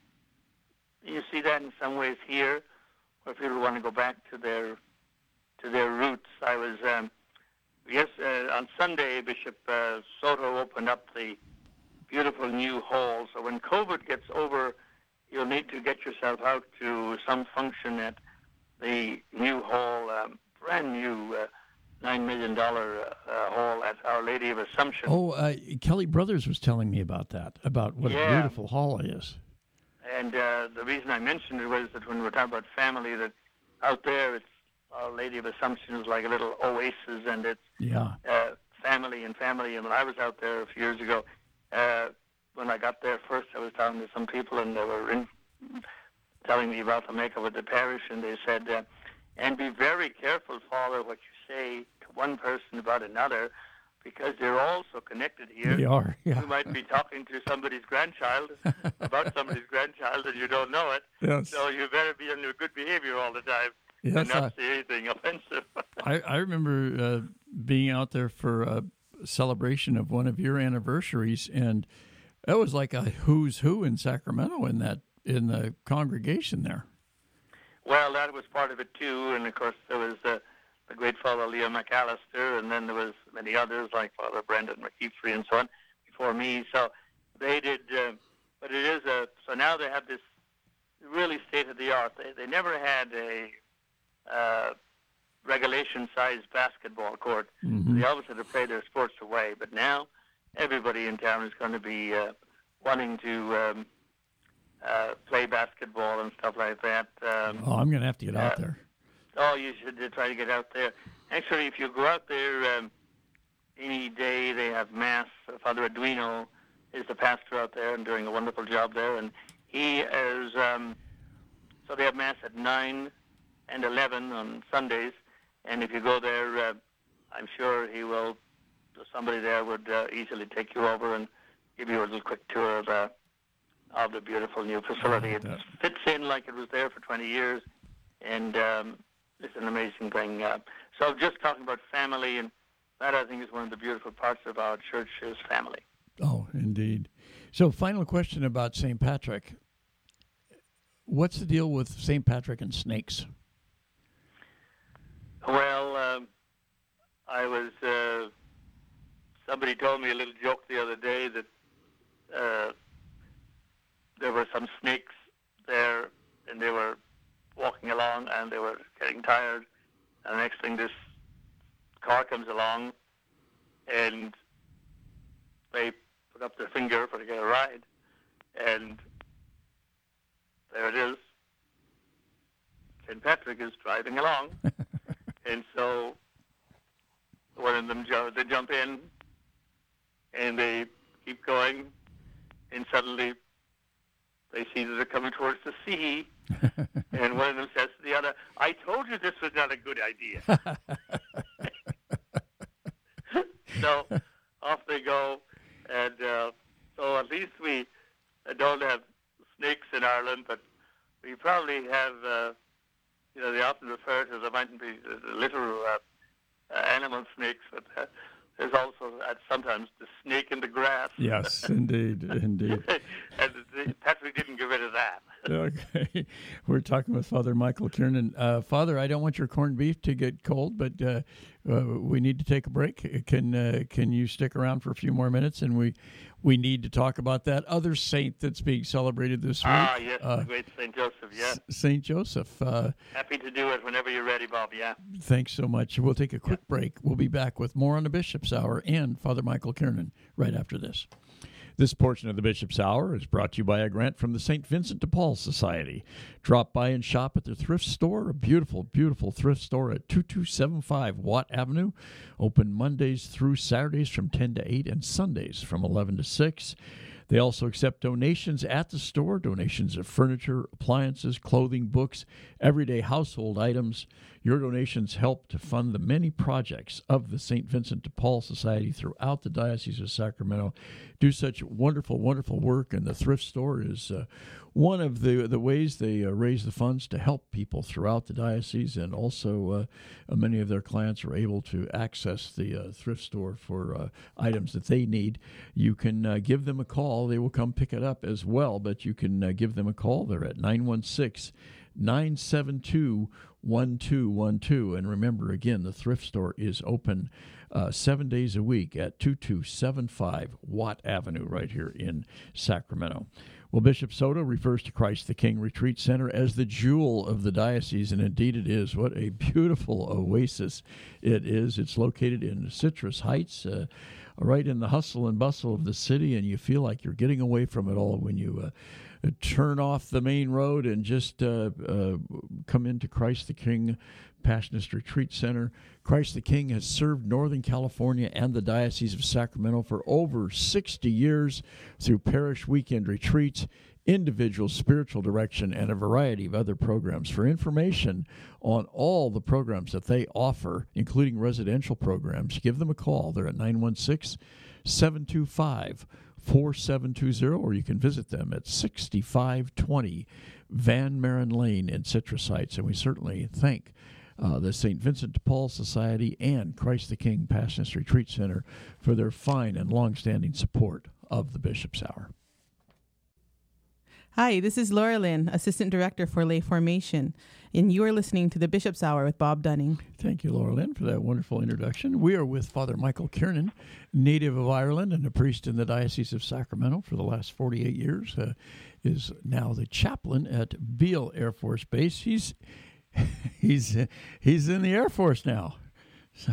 you see that in some ways here, where people want to go back to their to their roots. I was um, yes uh, on Sunday, Bishop uh, Soto opened up the beautiful new hall. So when COVID gets over, you'll need to get yourself out to some function at the new hall, um, brand new uh, nine million dollar uh, uh, hall at Our Lady of Assumption. Oh, uh, Kelly Brothers was telling me about that, about what a Yeah. beautiful hall it is. And uh, the reason I mentioned it was that when we're talking about family, that out there, it's Our Lady of Assumption is like a little oasis, and it's Yeah. uh, family and family. And when I was out there a few years ago, uh, when I got there first, I was talking to some people, and they were in, telling me about the makeup of the parish, and they said, uh, and be very careful, Father, what you say to one person about another, because they're all so connected here. They are, yeah. You might be talking to somebody's grandchild about somebody's grandchild, and you don't know it. Yes. So you better be on your good behavior all the time Yes, and not I- say anything offensive. I, I remember uh, being out there for a celebration of one of your anniversaries, and that was like a who's who in Sacramento in that in the congregation there. Well, that was part of it too, and of course there was uh, the great Father Leo McAllister, and then there was many others like Father Brendan McKeefery and so on before me. So they did, uh, but it is a. So now they have this really state of the art. They they never had a uh, regulation-sized basketball court. Mhm. They always had to play their sports away, but now everybody in town is going to be uh, wanting to. Um, Uh, play basketball and stuff like that. Um, Oh, I'm going to have to get out uh, there. oh, you should uh, try to get out there. Actually, if you go out there um, any day, they have Mass. Father Arduino is the pastor out there and doing a wonderful job there. And he is, um, so they have Mass at nine and eleven on Sundays. And if you go there, uh, I'm sure he will, somebody there would uh, easily take you over and give you a little quick tour of, uh, of the beautiful new facility. It fits in like it was there for twenty years, and um, it's an amazing thing. Uh, so just talking about family, and that I think is one of the beautiful parts of our church is family. Oh, indeed. So final question about Saint Patrick. What's the deal with Saint Patrick and snakes? Well, um, I was, uh, somebody told me a little joke the other day that uh, there were some snakes there, and they were walking along, and they were getting tired, and the next thing this car comes along, and they put up their finger for to get a ride, and there it is. Saint Patrick is driving along, and so one of them, they jump in, and they keep going, and suddenly they see that they're coming towards the sea, and one of them says to the other, "I told you this was not a good idea." So off they go, and uh, so at least we don't have snakes in Ireland, but we probably have, uh, you know, they often refer to there mightn't be the literal uh, uh, animal snakes, but uh, there's also uh, sometimes the snake in the grass. Yes, indeed, indeed. And the, Patrick didn't get rid of that. Okay. We're talking with Father Michael Kiernan. Uh, Father, I don't want your corned beef to get cold, but uh, uh, we need to take a break. Can uh, can you stick around for a few more minutes? And we we need to talk about that other saint that's being celebrated this week. Ah, yes, uh, the great Saint Joseph, yeah. Saint Joseph. Uh, Happy to do it whenever you're ready, Bob, yeah. Thanks so much. We'll take a quick break. We'll be back with more on the Bishop's Hour and Father Michael Kiernan right after this. This portion of the Bishop's Hour is brought to you by a grant from the Saint Vincent de Paul Society. Drop by and shop at their thrift store, a beautiful, beautiful thrift store at two two seven five Watt Avenue. Open Mondays through Saturdays from ten to eight and Sundays from eleven to six. They also accept donations at the store, donations of furniture, appliances, clothing, books, everyday household items. Your donations help to fund the many projects of the Saint Vincent de Paul Society throughout the Diocese of Sacramento. Do such wonderful, wonderful work, and the thrift store is uh, one of the the ways they uh, raise the funds to help people throughout the diocese, and also uh, many of their clients are able to access the uh, thrift store for uh, items that they need. You can uh, give them a call. They will come pick it up as well, but you can uh, give them a call. They're at nine one six, nine seven two, one two one two. And remember, again, the thrift store is open uh, seven days a week at two two seven five Watt Avenue right here in Sacramento. Well, Bishop Soto refers to Christ the King Retreat Center as the jewel of the diocese, and indeed it is. What a beautiful oasis it is. It's located in Citrus Heights, uh, right in the hustle and bustle of the city, and you feel like you're getting away from it all when you uh, turn off the main road and just uh, uh, come into Christ the King Passionist Retreat Center. Christ the King has served Northern California and the Diocese of Sacramento for over sixty years through parish weekend retreats, individual spiritual direction, and a variety of other programs. For information on all the programs that they offer, including residential programs, give them a call. They're at nine one six, seven two five, four seven two zero, or you can visit them at sixty-five twenty Van Maren Lane in Citrus Heights. And we certainly thank Uh, the Saint Vincent de Paul Society and Christ the King Passionist Retreat Center for their fine and long-standing support of the Bishop's Hour. Hi, this is Laura Lynn, Assistant Director for Lay Formation, and you are listening to the Bishop's Hour with Bob Dunning. Thank you, Laura Lynn, for that wonderful introduction. We are with Father Michael Kiernan, native of Ireland and a priest in the Diocese of Sacramento for the last forty-eight years, uh, is now the chaplain at Beale Air Force Base. He's He's uh, he's in the Air Force now. So.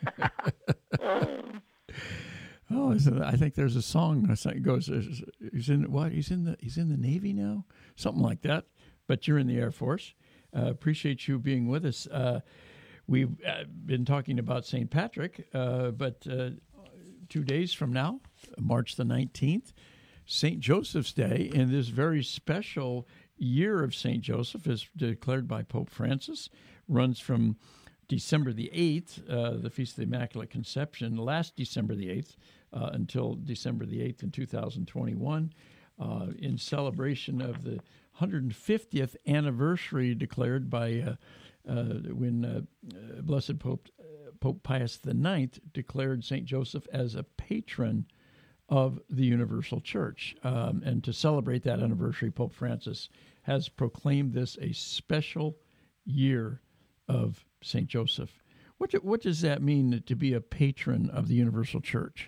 oh, isn't it, I think there's a song that goes. He's in what? He's in the he's in the Navy now, something like that. But you're in the Air Force. Uh, appreciate you being with us. Uh, we've uh, been talking about Saint Patrick, uh, but uh, two days from now, March the nineteenth, Saint Joseph's Day, and this very special year of Saint Joseph is declared by Pope Francis, runs from December the eighth, uh, the Feast of the Immaculate Conception, last December the eighth, uh, until December the eighth in two thousand twenty-one, uh, in celebration of the one hundred fiftieth anniversary declared by uh, uh, when uh, uh, Blessed Pope uh, Pope Pius the ninth declared Saint Joseph as a patron of the Universal Church. Um, and to celebrate that anniversary, Pope Francis has proclaimed this a special year of Saint Joseph. What do, what does that mean to be a patron of the Universal Church?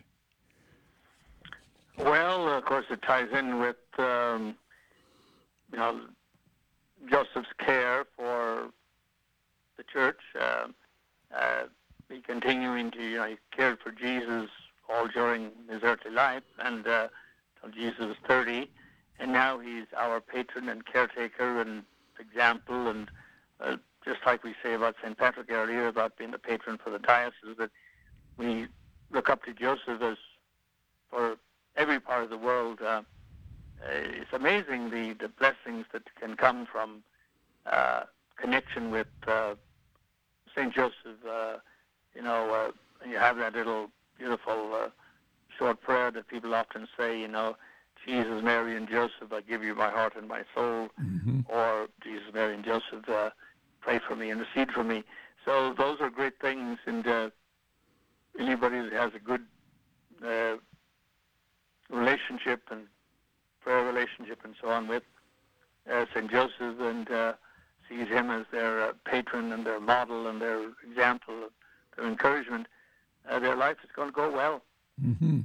Well, of course, it ties in with um, you know Joseph's care for the church. Uh, uh, he continuing to you know he cared for Jesus all during his earthly life, and uh, until Jesus was thirty, and now he's our patron and caretaker and example, and uh, just like we say about Saint Patrick earlier about being the patron for the diocese, that we look up to Joseph as for every part of the world. Uh, it's amazing the, the blessings that can come from uh, connection with uh, Saint Joseph. Uh, you know, uh, you have that little beautiful uh, short prayer that people often say, you know, Jesus, Mary, and Joseph, I give you my heart and my soul, Mm-hmm. or Jesus, Mary, and Joseph, uh, pray for me, intercede for me. So those are great things, and uh, anybody that has a good uh, relationship and prayer relationship and so on with uh, Saint Joseph, and uh, sees him as their uh, patron and their model and their example, their encouragement, uh, their life is going to go well. Mm-hmm.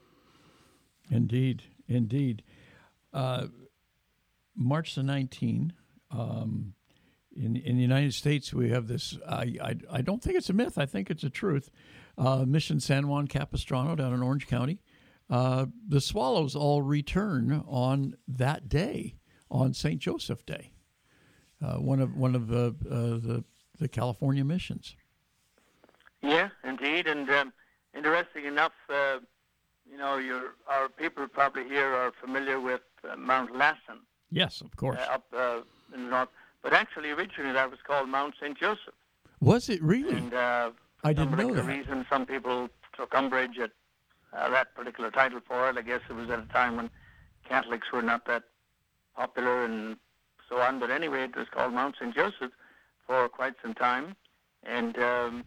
Indeed, indeed. Uh, March the nineteenth, um, in in the United States, we have this. I, I I don't think it's a myth. I think it's a truth. Uh, Mission San Juan Capistrano down in Orange County. Uh, the swallows all return on that day, on Saint Joseph Day. Uh, one of one of the uh, the the California missions. Yeah, indeed, and um, interesting enough, uh, you know, your our people probably here are familiar with uh, Mount Lassen. Yes, of course. Uh, up uh, in the north, but actually originally that was called Mount Saint Joseph. Was it really? And uh, I for some didn't know particular that. reason, some people took umbrage at uh, that particular title for it. I guess it was at a time when Catholics were not that popular and so on. But anyway, it was called Mount Saint Joseph for quite some time. And um,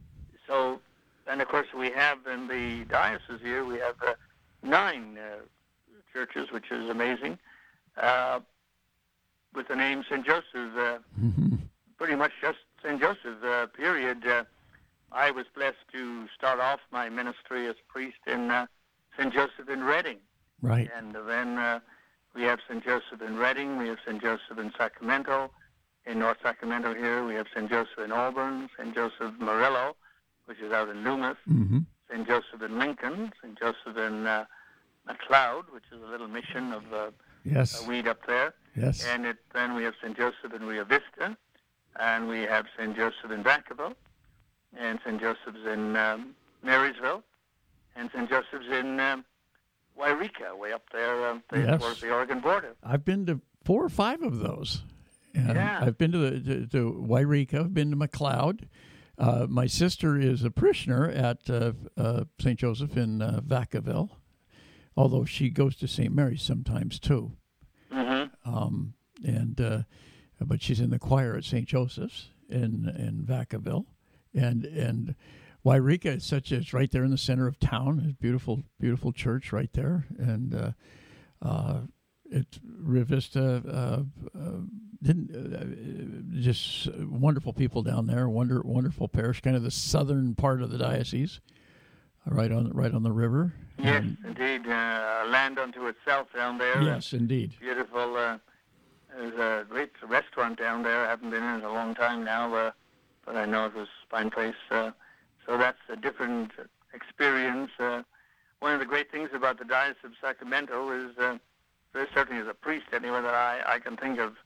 so, and of course, we have in the diocese here, we have uh, nine uh, churches, which is amazing, uh, with the name Saint Joseph. Uh, Mm-hmm. pretty much just Saint Joseph, uh, period. Uh, I was blessed to start off my ministry as a priest in uh, Saint Joseph in Redding. Right. And then uh, we have Saint Joseph in Redding, we have Saint Joseph in Sacramento, in North Sacramento here, we have Saint Joseph in Auburn, Saint Joseph Murillo, which is out in Loomis, Mm-hmm. Saint Joseph in Lincoln, Saint Joseph in uh, McLeod, which is a little mission of uh, Yes. a weed up there. Yes. And it, then we have Saint Joseph in Rio Vista, and we have Saint Joseph in Vacaville, and Saint Joseph's in um, Marysville, and Saint Joseph's in um, Wairika, way up there um, Yes. towards the Oregon border. I've been to four or five of those. Uh, Yeah. I've been to the to, to Wairika. I've been to McLeod. Uh, my sister is a parishioner at uh, uh, Saint Joseph in uh, Vacaville, although she goes to Saint Mary's sometimes too. Mm-hmm. Um, and uh, but she's in the choir at Saint Joseph's in in Vacaville, and and Wairika is such a, it's right there in the center of town. It's a beautiful beautiful church right there, and uh, uh, it Rio Vista uh, uh, didn't uh, just wonderful people down there. Wonder wonderful parish, kind of the southern part of the diocese, right on right on the river. Yes, And- indeed. Uh, land unto itself down there. yes, indeed. Beautiful. Uh, there's a great restaurant down there. I haven't been in it a long time now, uh, but I know it was a fine place. Uh, so that's a different experience. Uh, one of the great things about the Diocese of Sacramento is, uh, there certainly as a priest anyway, that I, I can think of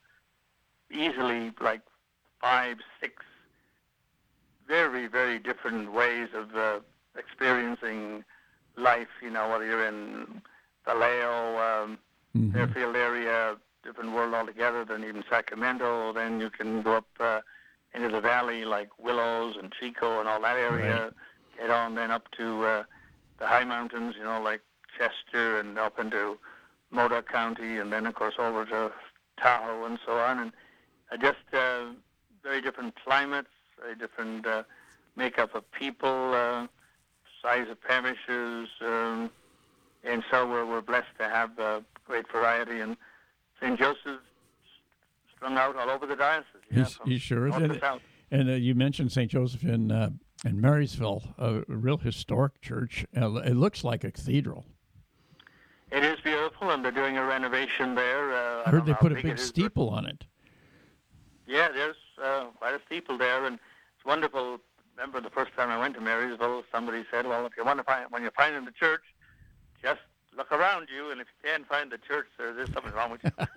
easily like five, six very, very different ways of uh, experiencing life, you know, whether you're in Vallejo, um, Mm-hmm. Fairfield area, different world altogether than even Sacramento. Then you can go up uh, into the valley like Willows and Chico and all that area. Right. Get on then up to uh, the high mountains, you know, like Chester and up into Modoc County, and then, of course, over to Tahoe and so on. And uh, just uh, very different climates, very different uh, makeup of people, uh, size of parishes, um, and so we're, we're blessed to have uh, great variety. And Saint Joseph's strung out all over the diocese. Yeah, He's, he sure is. north to And, south. and uh, you mentioned Saint Joseph in uh, in Marysville, a real historic church. Uh, it looks like a cathedral. It is beautiful, and they're doing a renovation there. Uh, I I heard don't they know how put a big big it is, but- steeple on it. Yeah, there's uh, quite a steeple there, and it's wonderful. Remember the first time I went to Marysville, somebody said, well, if you want to find, when you're finding the church, just look around you, and if you can't find the church, there, there's something wrong with you.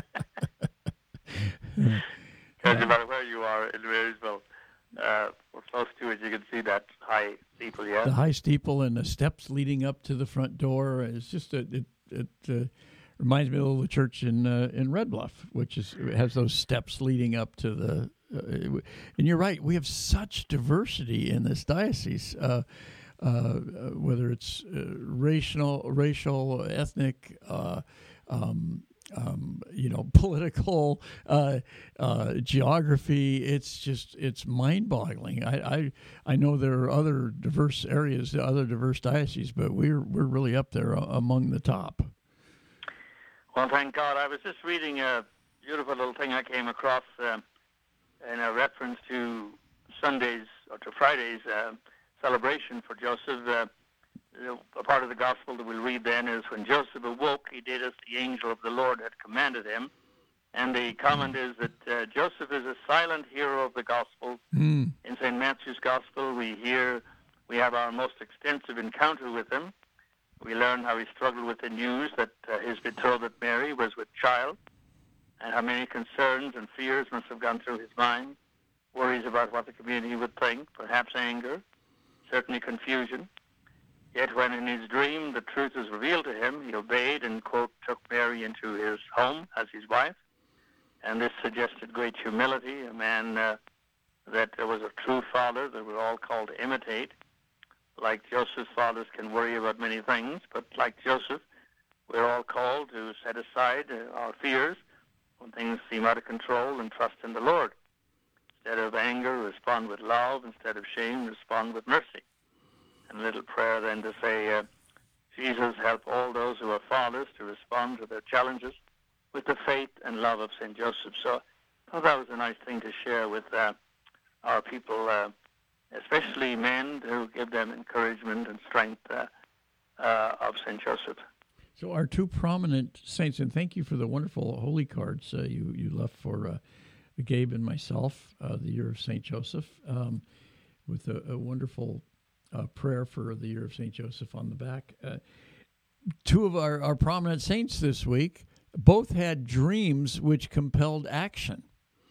Because no matter where you are in Marysville, uh, we're close to it, you can see that high steeple, yeah? The high steeple and the steps leading up to the front door. It's just a, it it uh, reminds me a little of the church in uh, in Red Bluff, which is it has those steps leading up to the. Uh, and you're right, we have such diversity in this diocese, uh, uh, whether it's uh, racial, racial, ethnic. Uh, um, Um, you know, political, uh, uh, geography. It's just, it's mind-boggling. I, I, I know there are other diverse areas, other diverse dioceses, but we're we're really up there among the top. Well, thank God. I was just reading a beautiful little thing I came across uh, in a reference to Sunday's or to Friday's uh, celebration for Joseph. Uh, A part of the gospel that we'll read then is, when Joseph awoke, he did as the angel of the Lord had commanded him. And the comment is that uh, Joseph is a silent hero of the gospel. Mm. In Saint Matthew's gospel, we hear, we have our most extensive encounter with him. We learn how he struggled with the news that uh, his betrothed Mary was with child, and how many concerns and fears must have gone through his mind, worries about what the community would think, perhaps anger, certainly confusion. Yet when in his dream the truth was revealed to him, he obeyed and, quote, took Mary into his home as his wife. And this suggested great humility, a man uh, that was a true father that we're all called to imitate. Like Joseph's fathers can worry about many things, but like Joseph, we're all called to set aside uh, our fears when things seem out of control and trust in the Lord. Instead of anger, respond with love. Instead of shame, respond with mercy. And a little prayer then to say, uh, Jesus, help all those who are fathers to respond to their challenges with the faith and love of Saint Joseph. So I thought that was a nice thing to share with uh, our people, uh, especially men, to give them encouragement and strength uh, uh, of Saint Joseph. So our two prominent saints, and thank you for the wonderful holy cards uh, you, you left for uh, Gabe and myself, uh, the year of Saint Joseph, um, with a, a wonderful Uh, prayer for the year of Saint Joseph on the back. Uh, two of our, our prominent saints this week both had dreams which compelled action.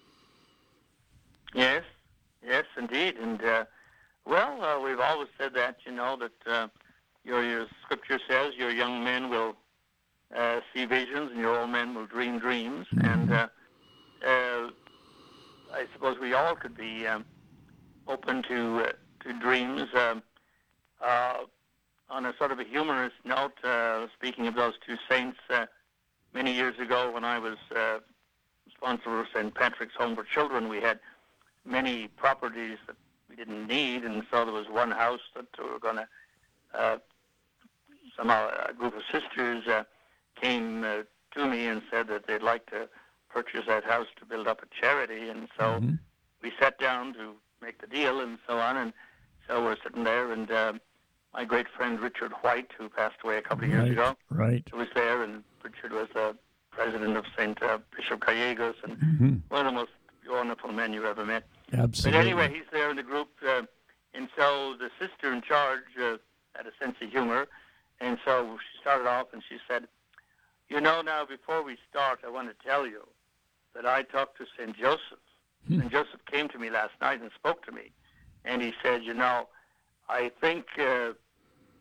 Yes, yes, indeed. And, uh, well, uh, we've always said that, you know, that uh, your, your scripture says your young men will uh, see visions and your old men will dream dreams. Mm-hmm. And uh, uh, I suppose we all could be um, open to, uh, to dreams. Um, Uh, on a sort of a humorous note, uh, speaking of those two saints, uh, many years ago when I was uh, responsible for Saint Patrick's Home for Children, we had many properties that we didn't need, and so there was one house that we were going to, uh, somehow a group of sisters uh, came uh, to me and said that they'd like to purchase that house to build up a charity, and so mm-hmm. we sat down to make the deal and so on, and so we're sitting there, and uh, my great friend Richard White, who passed away a couple of years right, ago, right. was there, and Richard was the president of Saint Uh, Bishop Gallegos, and mm-hmm. one of the most wonderful men you ever met. Absolutely. But anyway, he's there in the group, uh, and so the sister in charge uh, had a sense of humor, and so she started off and she said, you know, now before we start, I want to tell you that I talked to Saint Joseph. Hmm. Saint Joseph came to me last night and spoke to me, and he said, you know, I think uh,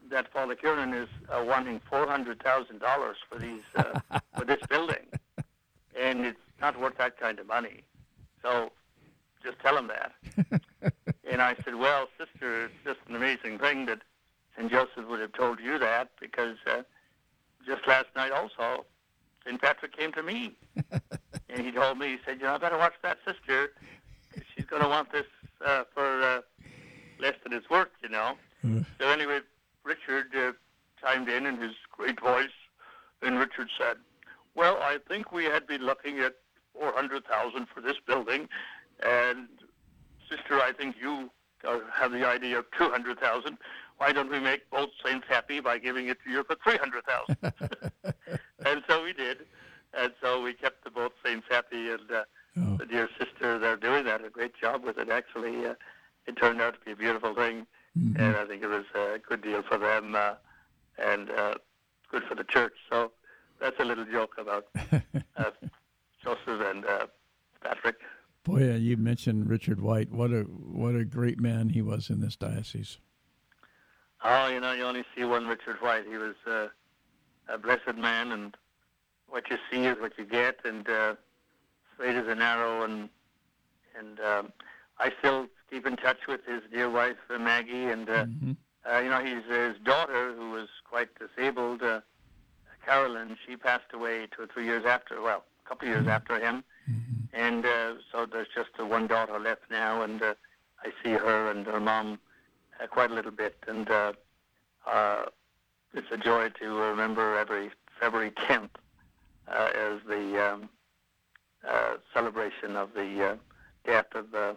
that Father Kieran is uh, wanting four hundred thousand dollars for these uh, for this building, and it's not worth that kind of money. So just tell him that. And I said, well, sister, it's just an amazing thing that Saint Joseph would have told you that, because uh, just last night also, Saint Patrick came to me. And he told me, he said, you know, I better watch that sister. She's going to want this uh, for uh, less than it's worth, you know. Mm. So anyway, Richard uh, chimed in in his great voice, and Richard said, well, I think we had been looking at four hundred thousand dollars for this building, and sister, I think you uh, have the idea of two hundred thousand dollars. Why don't we make both saints happy by giving it to you for three hundred thousand dollars? And so we did. And so we kept the both saints happy, and uh, oh. the dear sister, they're doing that, a great job with it, actually. Uh, it turned out to be a beautiful thing, mm-hmm. and I think it was a good deal for them, uh, and uh, good for the church. So that's a little joke about uh, Joseph and uh, Patrick. Boy, uh, you mentioned Richard White. What a what a great man he was in this diocese. Oh, you know, you only see one Richard White. He was uh, a blessed man, and what you see is what you get, and uh, straight as an arrow. And and um, I still keep in touch with his dear wife, uh, Maggie, and uh, mm-hmm. uh, you know, he's, his daughter, who was quite disabled, uh, Carolyn. She passed away two or three years after. Well, a couple of years mm-hmm. after him, mm-hmm. and uh, so there's just uh, one daughter left now, and uh, I see her and her mom uh, quite a little bit, and uh, uh, it's a joy to remember every February tenth. Uh, as the um, uh, celebration of the uh, death of uh,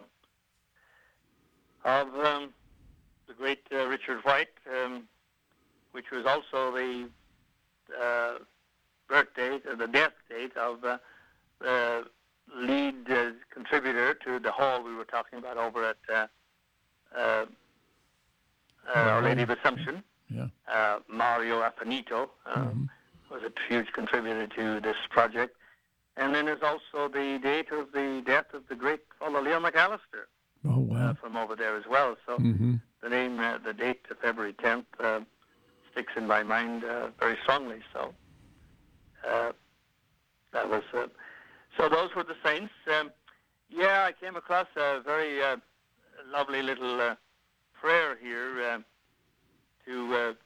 of um, the great uh, Richard White, um, which was also the uh, birth date, or the death date of uh, the lead uh, contributor to the hall we were talking about over at uh, uh, uh, Our Lady of Assumption, yeah. uh, Mario Afanito. Uh, mm-hmm. was a huge contributor to this project. And then there's also the date of the death of the great Father Leo McAllister. Oh, wow. Uh, from over there as well. So mm-hmm. the name, uh, the date of February tenth uh, sticks in my mind uh, very strongly. So uh, that was, uh, so those were the saints. Um, yeah, I came across a very uh, lovely little uh, prayer here uh, to uh,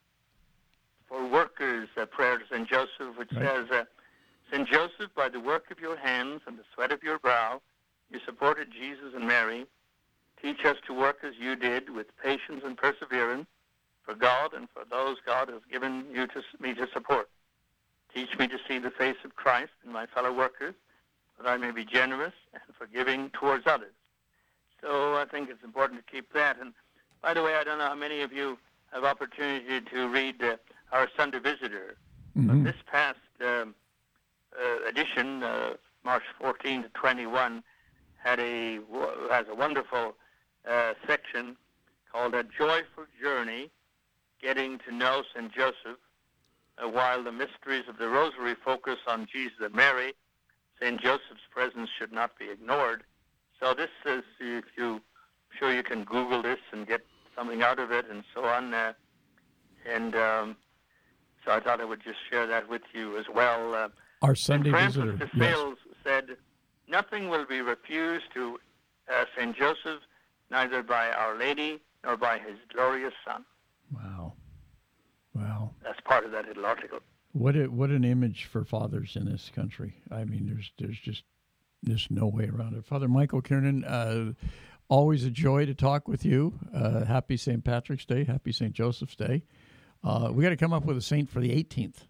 for workers, a uh, prayer to Saint Joseph, which right. says, uh, Saint Joseph, by the work of your hands and the sweat of your brow, you supported Jesus and Mary. Teach us to work as you did, with patience and perseverance, for God and for those God has given you to me to support. Teach me to see the face of Christ in my fellow workers, that I may be generous and forgiving towards others. So I think it's important to keep that. And by the way, I don't know how many of you have opportunity to read uh, our Sunday Visitor. Mm-hmm. But this past um, uh, edition, uh, March fourteenth to twenty-one, had a has a wonderful uh, section called "A Joyful Journey: Getting to Know Saint Joseph." Uh, while the mysteries of the Rosary focus on Jesus and Mary, Saint Joseph's presence should not be ignored. So this is, if you, I'm sure you can Google this and get something out of it, and so on. Uh, and um, so I thought I would just share that with you as well. Uh, Our Sunday Francis Visitor. de Sales yes. said, nothing will be refused to uh, Saint Joseph, neither by Our Lady nor by his glorious Son. Wow. Wow. That's part of that little article. What a, what an image for fathers in this country. I mean, there's there's just there's no way around it. Father Michael Kiernan, uh, always a joy to talk with you. Uh, happy Saint Patrick's Day. Happy Saint Joseph's Day. Uh, we got to come up with a saint for the eighteenth.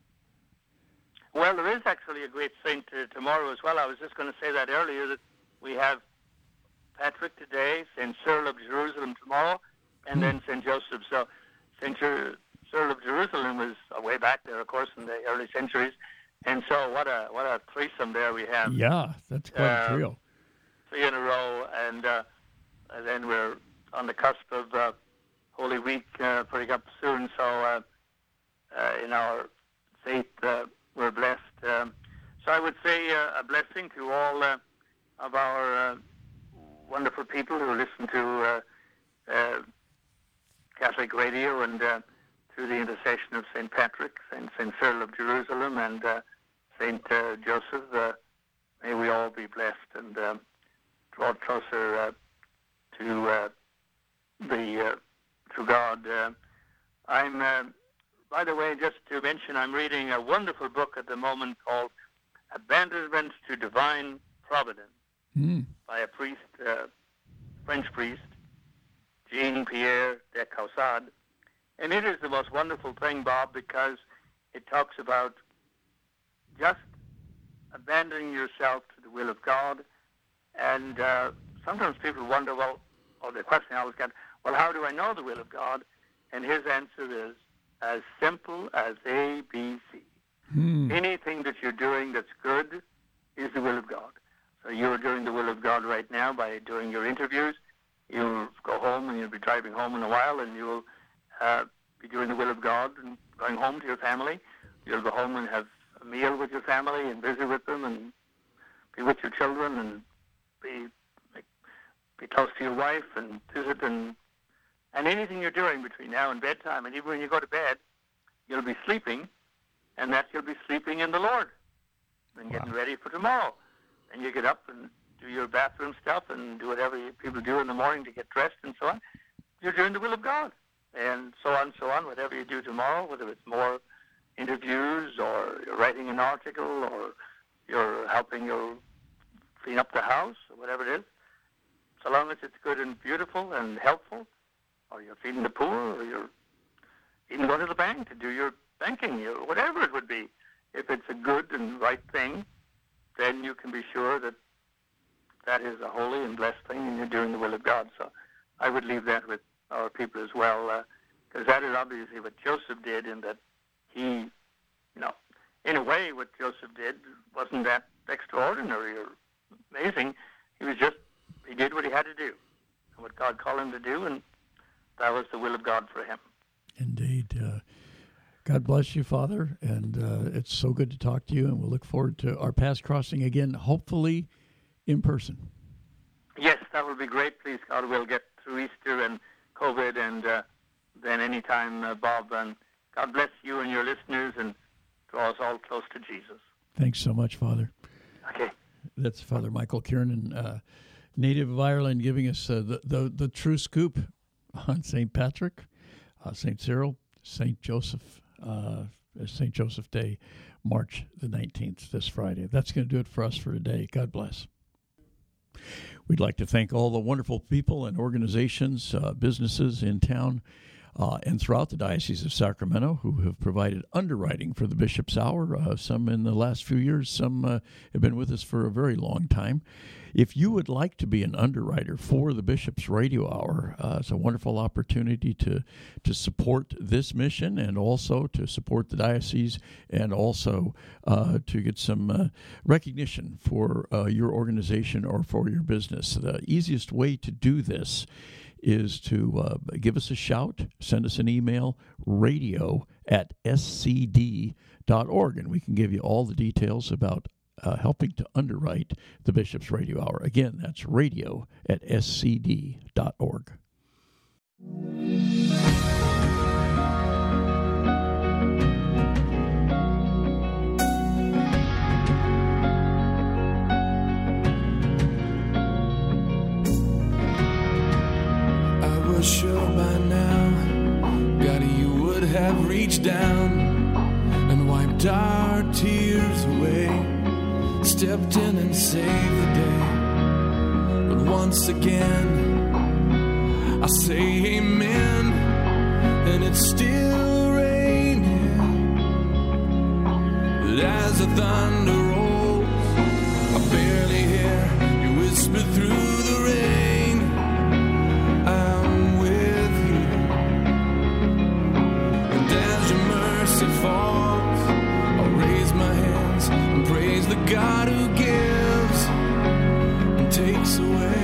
Well, there is actually a great saint uh, tomorrow as well. I was just going to say that earlier, that we have Patrick today, Saint Cyril of Jerusalem tomorrow, and hmm. then Saint Joseph. So Saint Cyril of Jerusalem was way back there, of course, in the early centuries. And so what a what a threesome there we have. Yeah, that's quite uh, a trio. Three in a row, and, uh, and then we're on the cusp of uh, Holy Week uh, pretty up soon. So uh, uh, in our faith, uh, we're blessed. Um, so I would say uh, a blessing to all uh, of our uh, wonderful people who listen to uh, uh, Catholic radio, and uh, to through the intercession of Saint Patrick, Saint Saint Cyril of Jerusalem, and uh, Saint uh, Joseph, uh, may we all be blessed and uh, draw closer uh, to uh, the uh, to God. Uh, I'm, uh, by the way, just to mention, I'm reading a wonderful book at the moment called Abandonment to Divine Providence mm. by a priest, uh, French priest, Jean-Pierre de Caussade. And it is the most wonderful thing, Bob, because it talks about just abandoning yourself to the will of God. And uh, sometimes people wonder, well, or the question I always get, well, how do I know the will of God? And his answer is as simple as A, B, C. Hmm. Anything that you're doing that's good is the will of God. So you're doing the will of God right now by doing your interviews. You'll go home and you'll be driving home in a while and you'll uh, be doing the will of God and going home to your family. You'll go home and have a meal with your family and visit with them and be with your children and be be close to your wife and visit and and anything you're doing between now and bedtime, and even when you go to bed, you'll be sleeping, and that you'll be sleeping in the Lord and wow. getting ready for tomorrow. And you get up and do your bathroom stuff and do whatever you, people do in the morning to get dressed and so on. You're doing the will of God, and so on, so on. Whatever you do tomorrow, whether it's more interviews or you're writing an article or you're helping your clean up the house or whatever it is, so long as it's good and beautiful and helpful, or you're feeding the poor, or you're even going to the bank to do your banking, or whatever it would be. If it's a good and right thing, then you can be sure that that is a holy and blessed thing, and you're doing the will of God. So I would leave that with our people as well, because uh, that is obviously what Joseph did, in that he, you know, in a way what Joseph did wasn't that extraordinary or amazing. He was just, he did what he had to do, and what God called him to do, and that was the will of God for him. Indeed. Uh, God bless you, Father, and uh, it's so good to talk to you, and we'll look forward to our paths crossing again, hopefully in person. Yes, that would be great. Please, God, we'll get through Easter and COVID, and uh, then anytime, uh, Bob, and God bless you and your listeners, and draw us all close to Jesus. Thanks so much, Father. Okay. That's Father Michael Kiernan, uh, native of Ireland, giving us uh, the, the, the true scoop on Saint Patrick, uh, Saint Cyril, Saint Joseph, uh, Saint Joseph Day, March the nineteenth, this Friday. That's going to do it for us for today. God bless. We'd like to thank all the wonderful people and organizations, uh, businesses in town uh, and throughout the Diocese of Sacramento who have provided underwriting for the Bishop's Hour, uh, some in the last few years, some uh, have been with us for a very long time. If you would like to be an underwriter for the Bishop's Radio Hour, uh, it's a wonderful opportunity to to support this mission and also to support the diocese and also uh, to get some uh, recognition for uh, your organization or for your business. The easiest way to do this is to uh, give us a shout, send us an email, radio at s c d dot org, and we can give you all the details about Uh, helping to underwrite the Bishop's Radio Hour. Again, that's radio at s c d dot org. I was sure by now, God, you would have reached down and wiped our tears away, stepped in and saved the day. But once again, I say amen, and it's still raining. But as the thunder rolls, I barely hear you whisper through the rain, I'm with you. And as your mercy falls, I'll raise my hands and praise the God who gives and takes away.